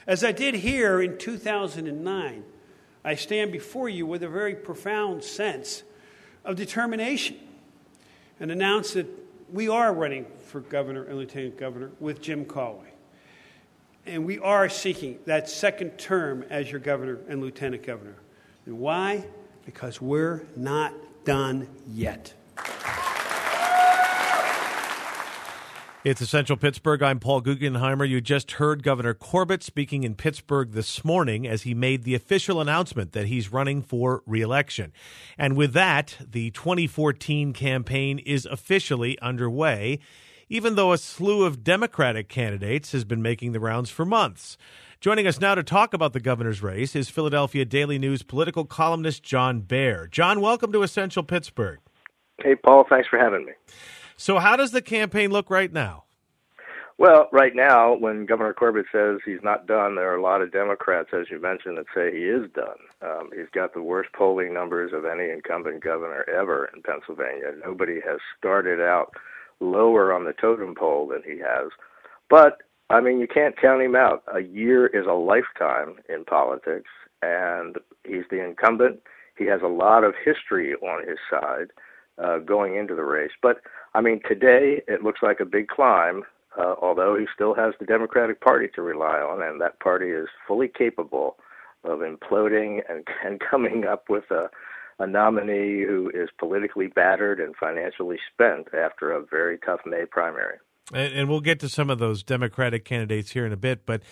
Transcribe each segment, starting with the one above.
As I did here in 2009, I stand before you with a very profound sense of determination and announce that we are running for governor and lieutenant governor with Jim Callaway. And we are seeking that second term as your governor and lieutenant governor. And why? Because we're not done yet. It's Essential Pittsburgh. I'm Paul Guggenheimer. You just heard Governor Corbett speaking in Pittsburgh this morning as he made the official announcement that he's running for re-election. And with that, the 2014 campaign is officially underway, even though a slew of Democratic candidates has been making the rounds for months. Joining us now to talk about the governor's race is Philadelphia Daily News political columnist John Baer. John, welcome to Essential Pittsburgh. Hey, Paul, thanks for having me. So how does the campaign look right now? Well, right now, when Governor Corbett says he's not done, there are a lot of Democrats, as you mentioned, that say he is done. He's got the worst polling numbers of any incumbent governor ever in Pennsylvania. Nobody has started out lower on the totem pole than he has. But, I mean, you can't count him out. A year is a lifetime in politics, and he's the incumbent. He has a lot of history on his side going into the race. But, I mean, today it looks like a big climb, although he still has the Democratic Party to rely on, and that party is fully capable of imploding and coming up with a nominee who is politically battered and financially spent after a very tough May primary. And we'll get to some of those Democratic candidates here in a bit, but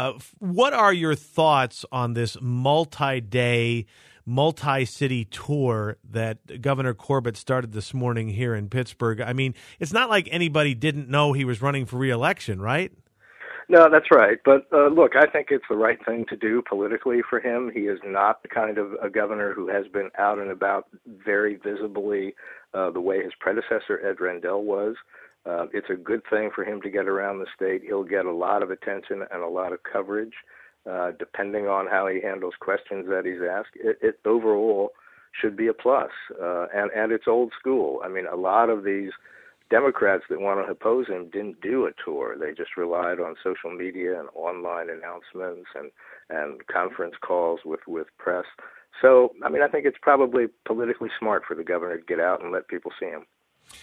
what are your thoughts on this multi-day, multi-city tour that Governor Corbett started this morning here in Pittsburgh? I mean, it's not like anybody didn't know he was running for re-election, right? No, that's right. But look, I think it's the right thing to do politically for him. He is not the kind of a governor who has been out and about very visibly the way his predecessor, Ed Rendell, was. It's a good thing for him to get around the state. He'll get a lot of attention and a lot of coverage, depending on how he handles questions that he's asked. It overall should be a plus, and it's old school. I mean, a lot of these Democrats that want to oppose him didn't do a tour. They just relied on social media and online announcements and conference calls with press. So, I mean, I think it's probably politically smart for the governor to get out and let people see him.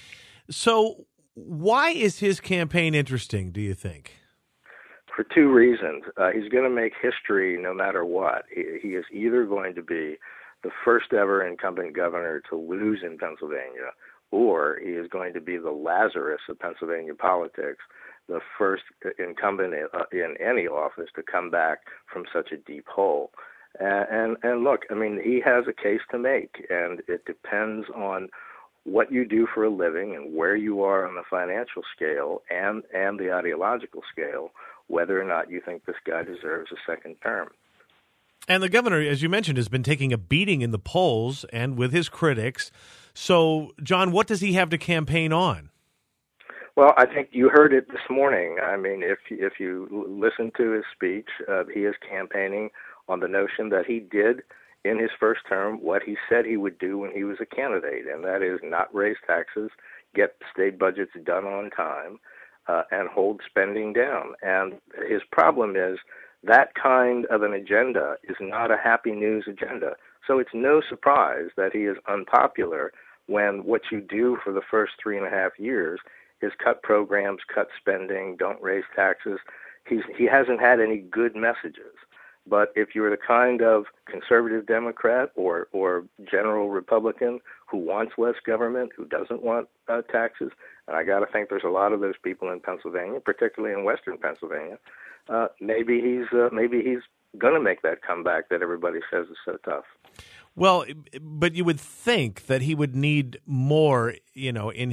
So why is his campaign interesting, do you think? For two reasons. He's going to make history no matter what. He is either going to be the first ever incumbent governor to lose in Pennsylvania, or he is going to be the Lazarus of Pennsylvania politics, the first incumbent in any office to come back from such a deep hole. And look, I mean, he has a case to make, and it depends on what you do for a living and where you are on the financial scale and the ideological scale, whether or not you think this guy deserves a second term. And the governor, as you mentioned, has been taking a beating in the polls and with his critics. So, John, what does he have to campaign on? Well, I think you heard it this morning. I mean, if you listen to his speech, he is campaigning on the notion that he did in his first term what he said he would do when he was a candidate, and that is not raise taxes, get state budgets done on time, and hold spending down. And his problem is that kind of an agenda is not a happy news agenda. So it's no surprise that he is unpopular when what you do for the first 3.5 years is cut programs, cut spending, don't raise taxes. He hasn't had any good messages. But if you're the kind of conservative Democrat or general Republican who wants less government, who doesn't want taxes, and I got to think there's a lot of those people in Pennsylvania, particularly in Western Pennsylvania, maybe he's going to make that comeback that everybody says is so tough. Well, but you would think that he would need more, in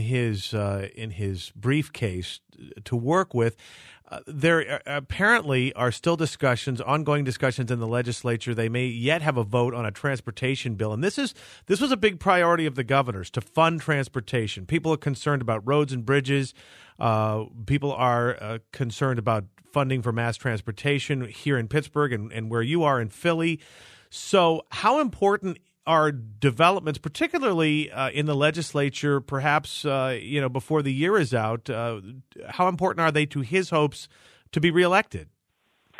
his briefcase to work with. There apparently are still ongoing discussions in the legislature. They may yet have a vote on a transportation bill. And this was a big priority of the governor's, to fund transportation. People are concerned about roads and bridges. People are concerned about funding for mass transportation here in Pittsburgh and where you are in Philly. So how important are developments, particularly in the legislature, perhaps before the year is out? How important are they to his hopes to be reelected?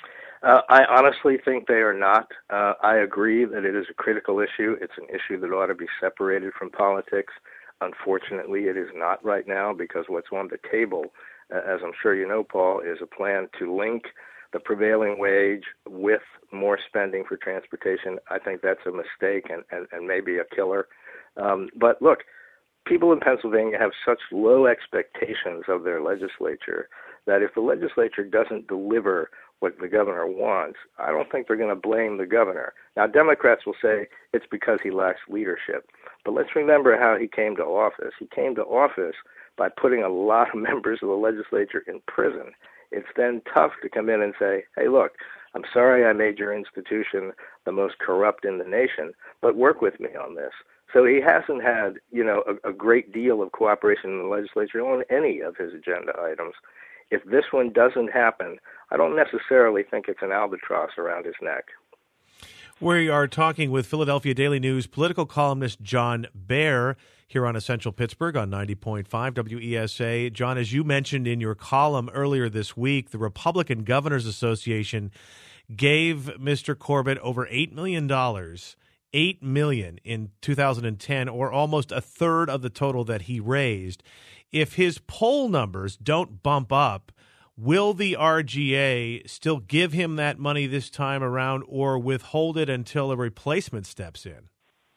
I honestly think they are not. I agree that it is a critical issue. It's an issue that ought to be separated from politics. Unfortunately, it is not right now because what's on the table, as I'm sure you know, Paul, is a plan to link the prevailing wage with more spending for transportation. I think that's a mistake and maybe a killer. But look, people in Pennsylvania have such low expectations of their legislature that if the legislature doesn't deliver what the governor wants, I don't think they're going to blame the governor. Now, Democrats will say it's because he lacks leadership. But let's remember how he came to office. He came to office by putting a lot of members of the legislature in prison. It's then tough to come in and say, hey, look, I'm sorry I made your institution the most corrupt in the nation, but work with me on this. So he hasn't had, a great deal of cooperation in the legislature on any of his agenda items. If this one doesn't happen, I don't necessarily think it's an albatross around his neck. We are talking with Philadelphia Daily News political columnist John Baer here on Essential Pittsburgh on 90.5 WESA. John, as you mentioned in your column earlier this week, the Republican Governors Association gave Mr. Corbett over $8 million. $8 million in 2010, or almost a third of the total that he raised. If his poll numbers don't bump up, will the RGA still give him that money this time around or withhold it until a replacement steps in?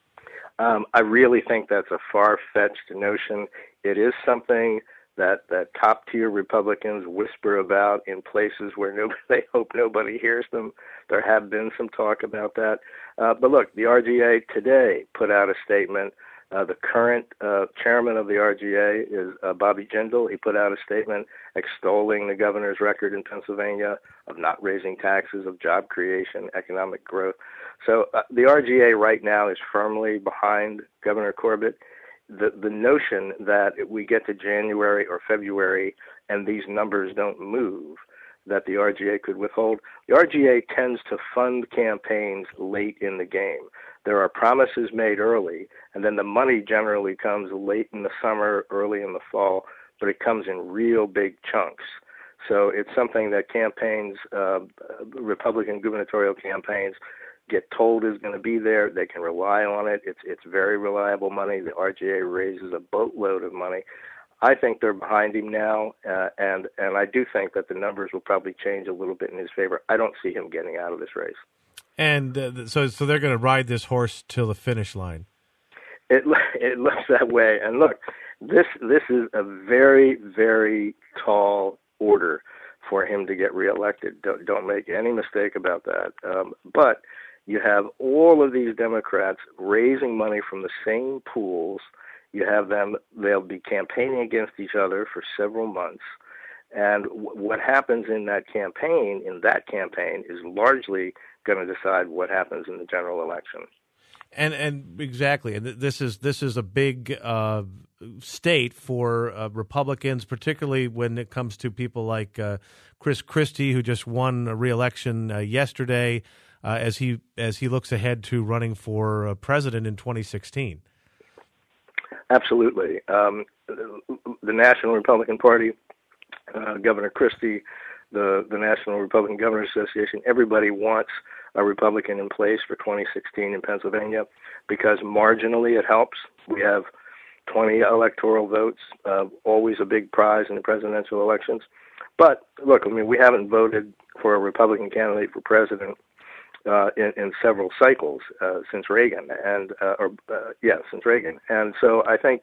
I really think that's a far-fetched notion. It is something that top-tier Republicans whisper about in places where they hope nobody hears them. There have been some talk about that. But look, the RGA today put out a statement. The current chairman of the RGA is Bobby Jindal. He put out a statement extolling the governor's record in Pennsylvania of not raising taxes, of job creation, economic growth. So the RGA right now is firmly behind Governor Corbett. The notion that we get to January or February and these numbers don't move, that the RGA could withhold. The RGA tends to fund campaigns late in the game. There are promises made early, and then the money generally comes late in the summer, early in the fall, but it comes in real big chunks. So it's something that campaigns, Republican gubernatorial campaigns, get told is going to be there. They can rely on it. It's very reliable money. The RGA raises a boatload of money. I think they're behind him now, and I do think that the numbers will probably change a little bit in his favor. I don't see him getting out of this race. And so they're going to ride this horse till the finish line. It looks that way. And look, this is a very, very tall order for him to get reelected. Don't make any mistake about that. But you have all of these Democrats raising money from the same pools. You have them, they'll be campaigning against each other for several months. And what happens in that campaign, is largely going to decide what happens in the general election. And exactly, and this is a big state for Republicans, particularly when it comes to people like Chris Christie, who just won a re-election yesterday, as he looks ahead to running for president in 2016. Absolutely, the National Republican Party, Governor Christie, the National Republican Governors Association, everybody wants a Republican in place for 2016 in Pennsylvania because marginally it helps. We have 20 electoral votes, always a big prize in the presidential elections. But look, I mean, we haven't voted for a Republican candidate for president in several cycles since Reagan, since Reagan. And so I think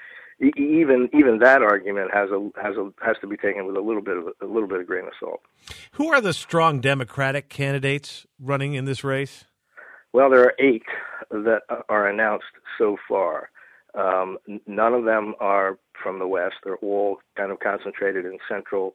even that argument has to be taken with a little bit of grain of salt. Who are the strong Democratic candidates running in this race? Well, there are 8 that are announced so far. None of them are from the West. They're all kind of concentrated in central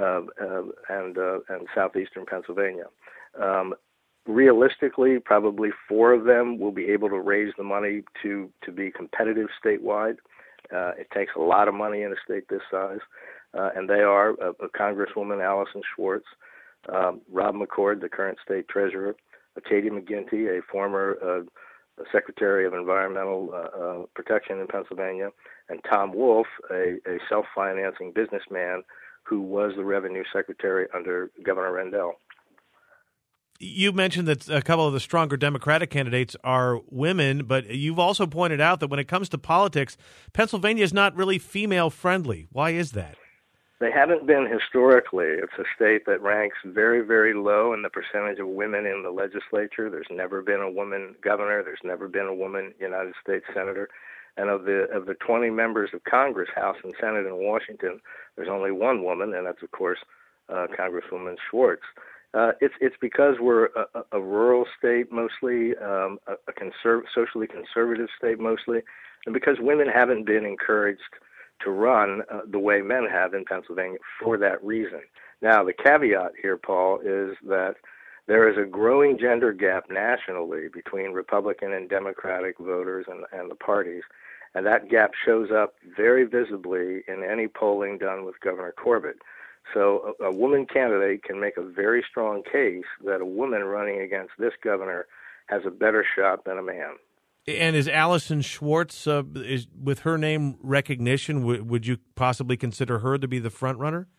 and southeastern Pennsylvania. Realistically, probably 4 of them will be able to raise the money to be competitive statewide. It takes a lot of money in a state this size, and they are Congresswoman Allison Schwartz, Rob McCord, the current state treasurer, Katie McGinty, a former Secretary of Environmental Protection in Pennsylvania, and Tom Wolf, a self-financing businessman who was the Revenue Secretary under Governor Rendell. You mentioned that a couple of the stronger Democratic candidates are women, but you've also pointed out that when it comes to politics, Pennsylvania is not really female-friendly. Why is that? They haven't been historically. It's a state that ranks very, very low in the percentage of women in the legislature. There's never been a woman governor. There's never been a woman United States senator. And of the 20 members of Congress, House and Senate in Washington, there's only one woman, and that's, of course, Congresswoman Schwartz. It's because we're a rural state mostly, a socially conservative state mostly, and because women haven't been encouraged to run the way men have in Pennsylvania for that reason. Now, the caveat here, Paul, is that there is a growing gender gap nationally between Republican and Democratic voters and the parties, and that gap shows up very visibly in any polling done with Governor Corbett. So a woman candidate can make a very strong case that a woman running against this governor has a better shot than a man. And is Allison Schwartz, with her name recognition, would you possibly consider her to be the front runner?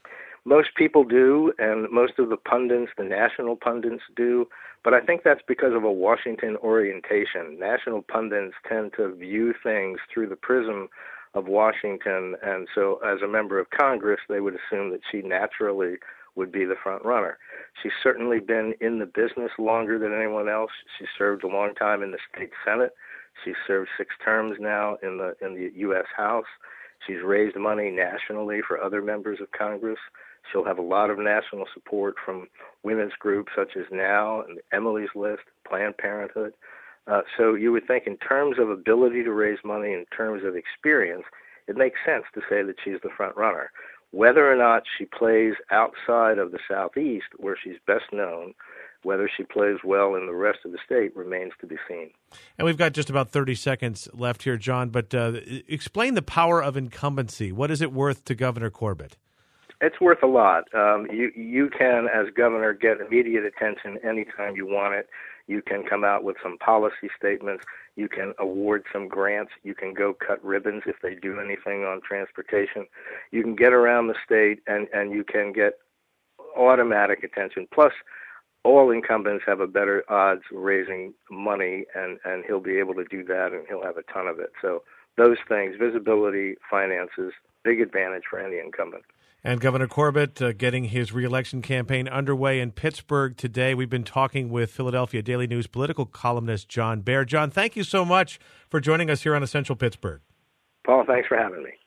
Most people do, and most of the pundits, the national pundits do, but I think that's because of a Washington orientation. National pundits tend to view things through the prism of Washington, and so as a member of Congress, they would assume that she naturally would be the front runner. She's certainly been in the business longer than anyone else. She served a long time in the state Senate. She's served 6 terms now in the U.S. House. She's raised money nationally for other members of Congress. She'll have a lot of national support from women's groups such as NOW and Emily's List, Planned Parenthood. So you would think in terms of ability to raise money, in terms of experience, it makes sense to say that she's the front runner. Whether or not she plays outside of the Southeast, where she's best known, whether she plays well in the rest of the state remains to be seen. And we've got just about 30 seconds left here, John, but explain the power of incumbency. What is it worth to Governor Corbett? It's worth a lot. You can, as governor, get immediate attention anytime you want it. You can come out with some policy statements. You can award some grants. You can go cut ribbons if they do anything on transportation. You can get around the state and you can get automatic attention. Plus, all incumbents have a better odds of raising money, and he'll be able to do that, and he'll have a ton of it. So those things, visibility, finances, big advantage for any incumbent. And Governor Corbett getting his reelection campaign underway in Pittsburgh today. We've been talking with Philadelphia Daily News political columnist John Bair. John, thank you so much for joining us here on Essential Pittsburgh. Paul, thanks for having me.